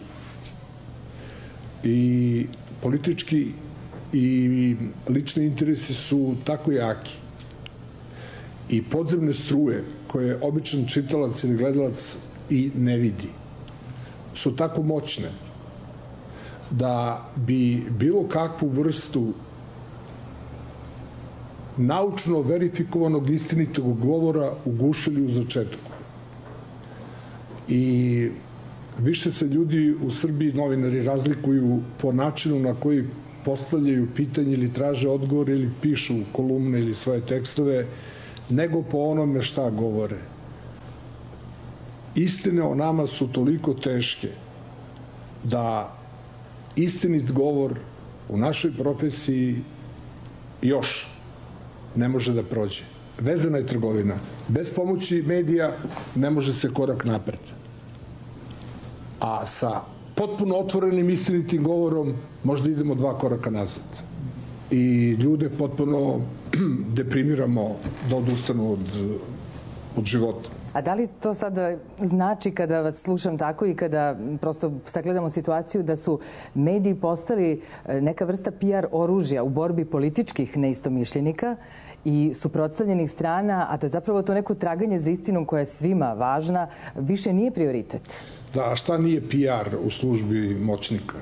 i politički i lični interesi su tako jaki i podzemne struje koje običan čitalac ili gledalac i ne vidi su tako moćne da bi bilo kakvu vrstu naučno verifikovanog istinitog govora ugušili u začetku. I više se ljudi u Srbiji, novinari, razlikuju po načinu na koji postavljaju pitanje ili traže odgovor ili pišu kolumne ili svoje tekstove, nego po onome šta govore. Istine o nama su toliko teške da istinit govor u našoj profesiji još ne može da prođe. Vezana je trgovina. Bez pomoći medija ne može se korak napred. A sa potpuno otvorenim istinitim govorom možda idemo dva koraka nazad. I ljude potpuno deprimiramo da odustanu od, od života. A da li to sada znači, kada vas slušam tako i kada prosto sagledamo situaciju, da su mediji postali neka vrsta P R oružja u borbi političkih neistomišljenika i suprotstavljenih strana, a da zapravo to neko traganje za istinom koja je svima važna više nije prioritet? Da, a šta nije P R u službi moćnika?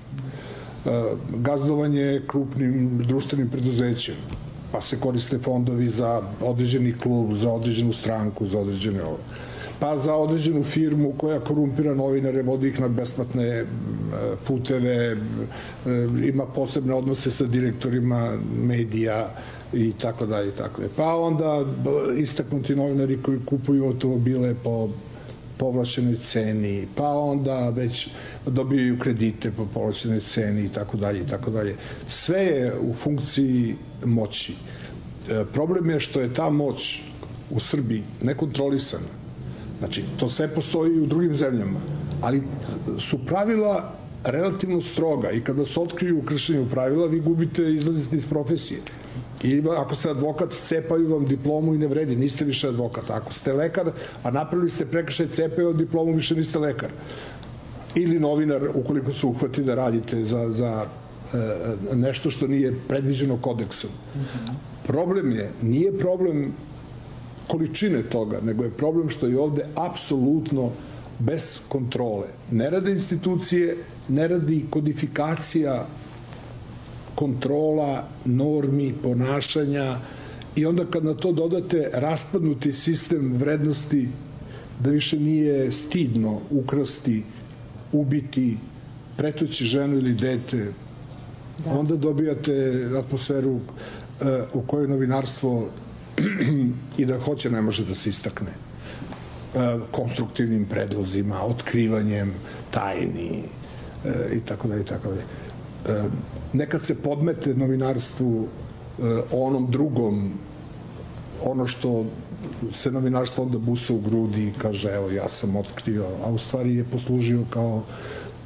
Gazdovanje krupnim društvenim preduzećem, pa se koriste fondovi za određeni klub, za određenu stranku, za određene ovo. Pa za određenu firmu koja korumpira novinare, vodi ih na besplatne puteve, ima posebne odnose sa direktorima medija i tako dalje i tako dalje. Pa onda istaknuti novinari koji kupuju automobile po povlašćenoj ceni, pa onda već dobijaju kredite po povlašćenoj ceni i tako dalje i tako dalje. Sve je u funkciji moći. Problem je što je ta moć u Srbiji nekontrolisana. Znači, to sve postoji i u drugim zemljama, ali su pravila relativno stroga i kada se otkriju u kršenju pravila, vi gubite, izlazite iz profesije. I ako ste advokat, cepaju vam diplomu i ne vredi, niste više advokat. Ako ste lekar, a napravili ste prekršaj, cepaju vam diplomu, više niste lekar. Ili novinar, ukoliko se uhvati da radite za, za e, nešto što nije predviđeno kodeksom. Problem je, nije problem količine toga, nego je problem što je ovde apsolutno bez kontrole. Ne rade institucije, ne radi kodifikacija kontrola, normi, ponašanja i onda kad na to dodate raspadnuti sistem vrednosti da više nije stidno ukrasti, ubiti, pretući ženu ili dete, da. Onda dobijate atmosferu uh, u kojoj novinarstvo i da hoće ne može da se istakne. Uh, konstruktivnim predlozima, otkrivanjem tajni uh, i tako dalje i tako dalje. Nekad se podmete novinarstvu onom drugom, ono što se novinarstvo onda busa u grudi i kaže evo ja sam otkrio, a u stvari je poslužio kao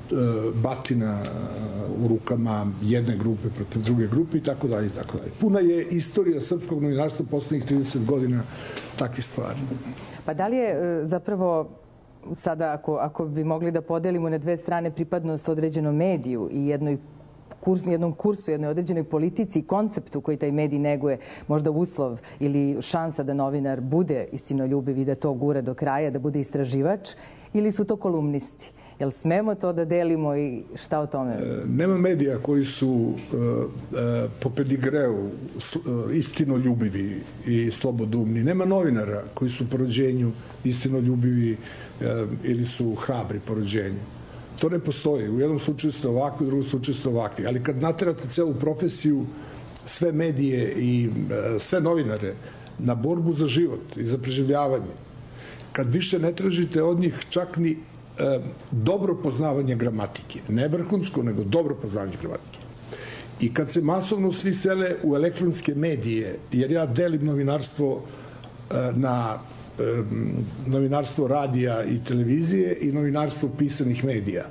batina u rukama jedne grupe protiv druge grupe i tako dalje i tako dalje. Puna je istorija srpskog novinarstva poslednjih trideset godina takvih stvari. Pa da li je zapravo sada, ako, ako bi mogli da podelimo na dve strane pripadnost određenom mediju i jednoj kurs, jednom kursu, jednoj određenoj politici i konceptu koji taj medij neguje, možda uslov ili šansa da novinar bude istinoljubiv i da to gura do kraja, da bude istraživač, ili su to kolumnisti? Jel smemo to da delimo i šta o tome? Nema medija koji su po pedigreu istinoljubivi i slobodumni. Nema novinara koji su po rođenju istinoljubivi ili su hrabri po rođenju. To ne postoji. U jednom slučaju ste ovakvi, u drugom slučaju ste ovakvi. Ali kad naterate celu profesiju, sve medije i sve novinare na borbu za život i za preživljavanje, kad više ne tražite od njih čak ni e, dobro poznavanje gramatike, ne vrhunsko, nego dobro poznavanje gramatike. I kad se masovno svi sele u elektronske medije, jer ja delim novinarstvo e, na e, novinarstvo radija i televizije i novinarstvo pisanih medija.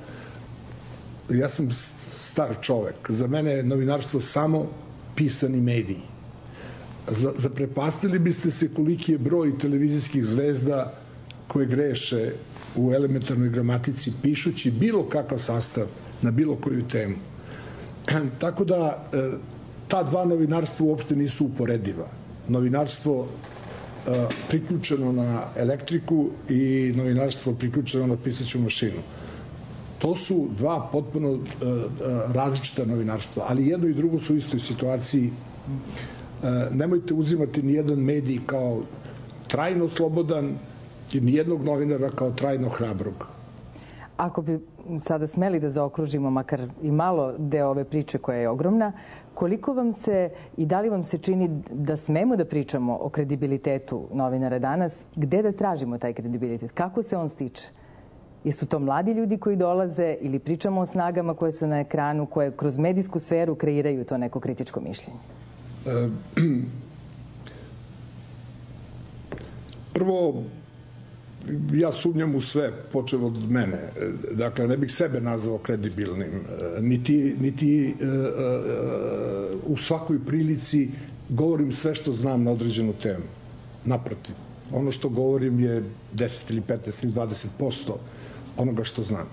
Ja sam star čovek. Za mene je novinarstvo samo pisani mediji. Zaprepastili biste se koliki je broj televizijskih zvezda koje greše u elementarnoj gramatici pišući bilo kakav sastav na bilo koju temu. Tako da ta dva novinarstva uopšte nisu uporediva. Novinarstvo priključeno na elektriku i novinarstvo priključeno na pisaću mašinu. To su dva potpuno različita novinarstva, ali jedno i drugo su u istoj situaciji. Nemojte uzimati ni jedan medij kao trajno slobodan i ni jednog novinara kao trajno hrabrog. Ako bi sada smeli da zaokružimo makar i malo deo ove priče koja je ogromna, koliko vam se i da li vam se čini da smemo da pričamo o kredibilitetu novinara danas, gde da tražimo taj kredibilitet? Kako se on stiče? Jesu to mladi ljudi koji dolaze ili pričamo o snagama koje su na ekranu, koje kroz medijsku sferu kreiraju to neko kritičko mišljenje? Prvo, ja sumnjam u sve, počev od mene. Dakle, ne bih sebe nazvao kredibilnim. Niti, niti u svakoj prilici govorim sve što znam na određenu temu. Naprotiv, ono što govorim je deset ili petnaest ili dvadeset posto onoga što znam.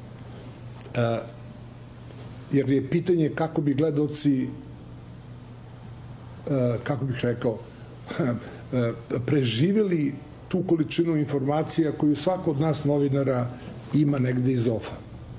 Jer je pitanje kako bi gledaoci, kako bih rekao, preživjeli tu količinu informacija koju svako od nas novinara ima negde iz ofa.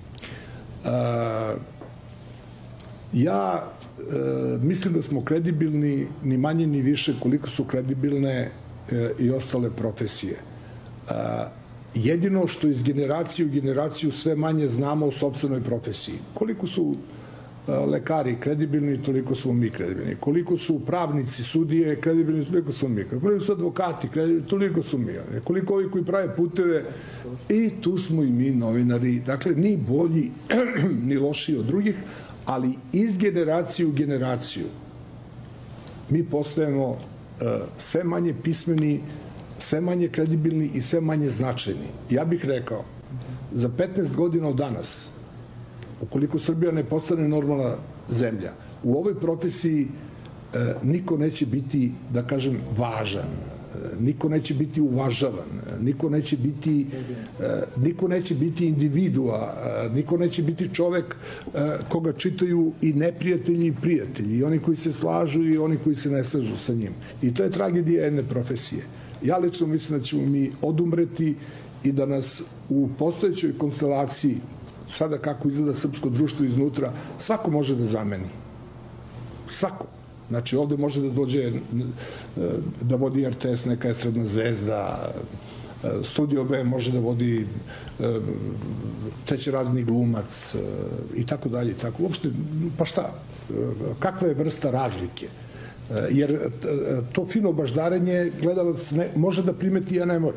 Ja mislim da smo kredibilni ni manje ni više koliko su kredibilne i ostale profesije. Jedino što iz generacije u generaciju sve manje znamo o sopstvenoj profesiji. Koliko su lekari kredibilni, toliko smo mi kredibilni. Koliko su pravnici, sudije kredibilni, toliko smo mi. Koliko su advokati kredibilni, toliko smo mi. Koliko ovi koji prave puteve, i tu smo i mi novinari. Dakle, ni bolji, ni lošiji od drugih, ali iz generacije u generaciju mi postajemo sve manje pismeni, sve manje kredibilni i sve manje značajni. Ja bih rekao, za petnaest godina od danas, ukoliko Srbija ne postane normalna zemlja, u ovoj profesiji e, niko neće biti, da kažem, važan, e, niko neće biti uvažavan, niko neće biti, e, niko neće biti individua, e, niko neće biti čovek e, koga čitaju i neprijatelji i prijatelji, i oni koji se slažu i oni koji se ne slažu sa njim. I to je tragedija jedne profesije. Ja lično mislim da ćemo mi odumreti i da nas u postojećoj konstelaciji, sada kako izgleda srpsko društvo iznutra, svako može da zameni. Svako. Znači, ovde može da dođe, da vodi er te es neka estradna zvezda, Studio B može da vodi treći razni glumac i tako dalje. Tako. Uopšte, pa šta? Kakva je vrsta razlike? Jer to fino baždarenje gledalac ne, može da primeti, a ne mora.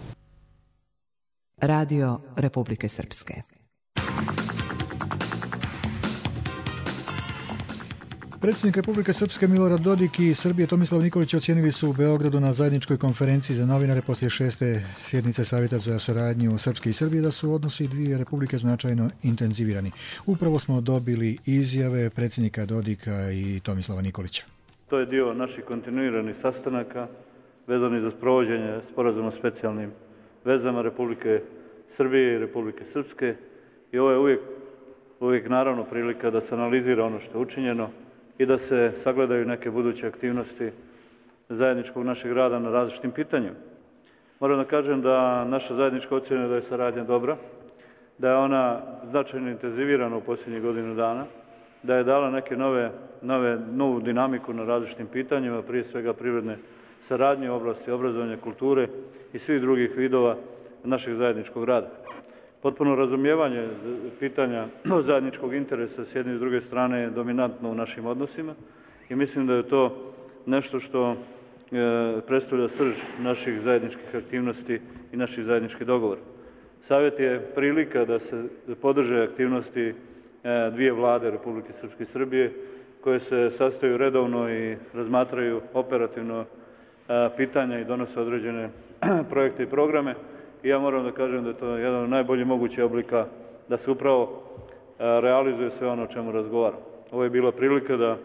Radio Republike Srpske. Predsjednik Republike Srpske Milorad Dodik i Srbije Tomislav Nikolić ocijenili su u Beogradu na zajedničkoj konferenciji za novinare poslije šeste sjednice Savjeta za saradnju Srpske i Srbije da su odnosi dvije republike značajno intenzivirani. Upravo smo dobili izjave predsjednika Dodika i Tomislava Nikolića. To je dio naših kontinuiranih sastanaka vezani za sprovođenje sporazuma o specijalnim vezama Republike Srbije i Republike Srpske i ovo je uvijek, uvijek naravno prilika da se analizira ono što je učinjeno i da se sagledaju neke buduće aktivnosti zajedničkog našeg rada na različitim pitanjima. Moram da kažem da naša zajednička ocjena je da je saradnja dobra, da je ona značajno intenzivirana u posljednjih godinu dana, da je dala neke nove, nove, novu dinamiku na različitim pitanjima, prije svega privredne saradnje u oblasti obrazovanja, kulture i svih drugih vidova našeg zajedničkog rada. Potpuno razumijevanje pitanja zajedničkog interesa s jedne i s druge strane je dominantno u našim odnosima i mislim da je to nešto što e, predstavlja srž naših zajedničkih aktivnosti i naših zajedničkih dogovora. Savjet je prilika da se podrže aktivnosti e, dvije vlade Republike Srpske i Srbije koje se sastaju redovno i razmatraju operativno e, pitanja i donose određene projekte i programe. I ja moram da kažem da je to jedan od najboljih mogućih oblika da se upravo realizuje sve ono o čemu razgovaram. Ovo je bila prilika da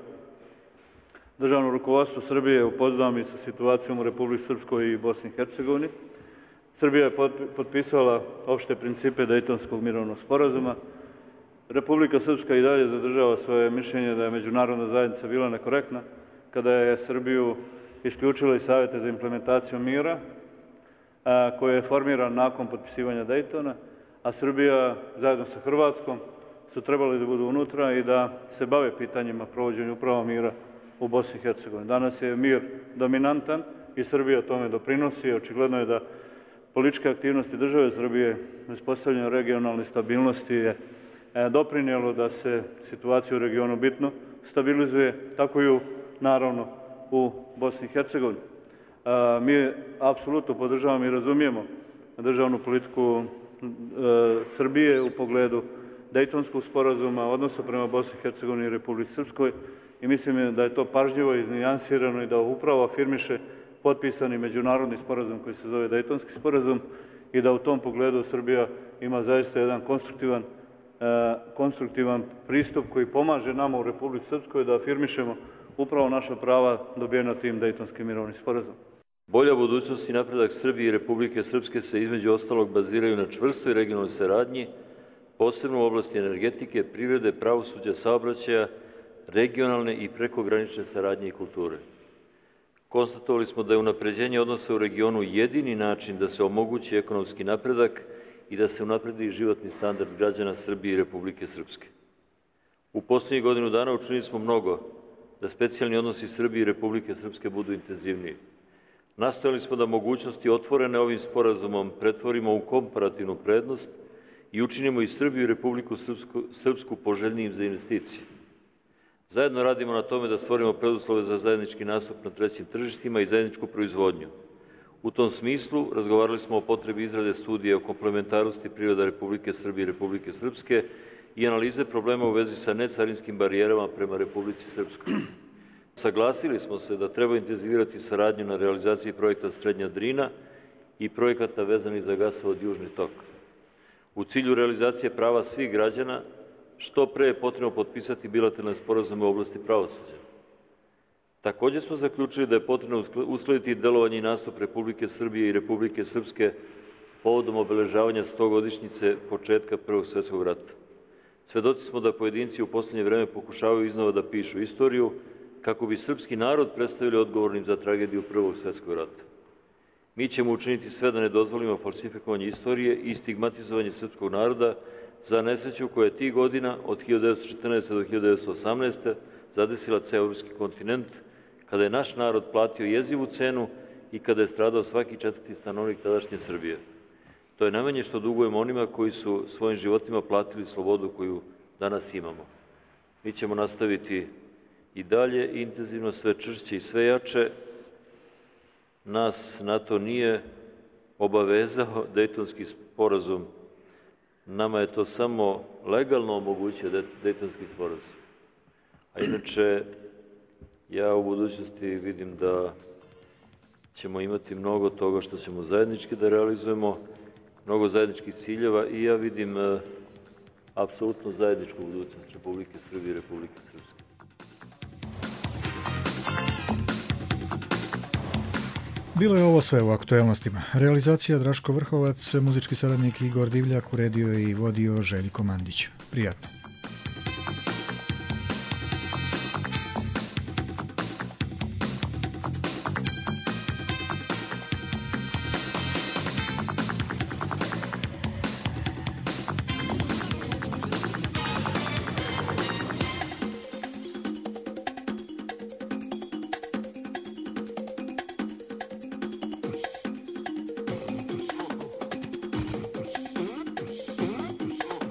državno rukovodstvo Srbije upoznam i sa situacijom u Republici Srpskoj i Bosni i Hercegovini. Srbija je potpisala opšte principe Dejtonskog mirovnog sporazuma. Republika Srpska i dalje zadržava svoje mišljenje da je međunarodna zajednica bila nekorektna kada je Srbiju isključila iz Savjeta za implementaciju mira, koje je formiran nakon potpisivanja Dejtona, a Srbija zajedno sa Hrvatskom su trebali da budu unutra i da se bave pitanjima provođenja upravo mira u Bosni i Hercegovini. Danas je mir dominantan i Srbija tome doprinosi. Očigledno je da političke aktivnosti države Srbije, uspostavljanje regionalne stabilnosti je doprinijelo da se situacija u regionu bitno stabilizuje, tako i u, naravno u Bosni i Hercegovini. Mi apsolutno podržavamo i razumijemo državnu politiku Srbije u pogledu Dejtonskog sporazuma, odnosa prema Bosni i Hercegovini i Republici Srpskoj i mislim da je to pažljivo iznijansirano i da upravo afirmiše potpisani međunarodni sporazum koji se zove Dejtonski sporazum i da u tom pogledu Srbija ima zaista jedan konstruktivan, konstruktivan pristup koji pomaže nama u Republici Srpskoj da afirmišemo upravo naša prava dobijena tim Dejtonskim mirovnim sporazumom. Bolja budućnost i napredak Srbije i Republike Srpske se između ostalog baziraju na čvrstoj regionalnoj saradnji, posebno u oblasti energetike, privrede, pravosuđa, saobraćaja, regionalne i prekogranične saradnje i kulture. Konstatovali smo da je unapređenje odnosa u regionu jedini način da se omogući ekonomski napredak i da se unapredi životni standard građana Srbije i Republike Srpske. U posljednjih godinu dana učinili smo mnogo da specijalni odnosi Srbije i Republike Srpske budu intenzivniji. Nastojali smo da mogućnosti otvorene ovim sporazumom pretvorimo u komparativnu prednost i učinimo i Srbiju i Republiku Srpsku, Srpsku poželjnijim za investicije. Zajedno radimo na tome da stvorimo preduslove za zajednički nastup na trećim tržištima i zajedničku proizvodnju. U tom smislu razgovarali smo o potrebi izrade studije o komplementarnosti priroda Republike Srbije i Republike Srpske i analize problema u vezi sa necarinskim barijerama prema Republici Srpskoj. Saglasili smo se da treba intenzivirati saradnju na realizaciji projekta Srednja Drina i projekata vezanih za gasovod Južni tok. U cilju realizacije prava svih građana, što pre je potrebno potpisati bilateralne sporazume u oblasti pravosuđa. Također smo zaključili da je potrebno uskladiti delovanje i nastup Republike Srbije i Republike Srpske povodom obeležavanja stogodišnjice početka Prvog svjetskog rata. Svedoci smo da pojedinci u posljednje vreme pokušavaju iznova da pišu istoriju kako bi srpski narod predstavili odgovornim za tragediju Prvog svjetskog rata. Mi ćemo učiniti sve da ne dozvolimo falsifikovanje istorije i stigmatizovanje srpskog naroda za nesreću koja je tih godina od hiljadu devetsto četrnaeste. do hiljadu devetsto osamnaeste. zadesila ceo evropski kontinent, kada je naš narod platio jezivu cenu i kada je stradao svaki četvrti stanovnik tadašnje Srbije. To je najmanje što dugujemo onima koji su svojim životima platili slobodu koju danas imamo. Mi ćemo nastaviti i dalje intenzivno, sve čvršće i sve jače. Nas na to nije obavezao Dejtonski sporazum. Nama je to samo legalno omogućio Dejtonski sporazum. A inače, Ja u budućnosti vidim da ćemo imati mnogo toga što ćemo zajednički da realizujemo, mnogo zajedničkih ciljeva i ja vidim uh, apsolutno zajedničku budućnost Republike Srbije i Republike Srpske. Bilo je ovo sve u aktuelnostima. Realizacija Draško Vrhovac, muzički saradnik Igor Divljak, uredio i vodio Željko Mandić. Prijatno.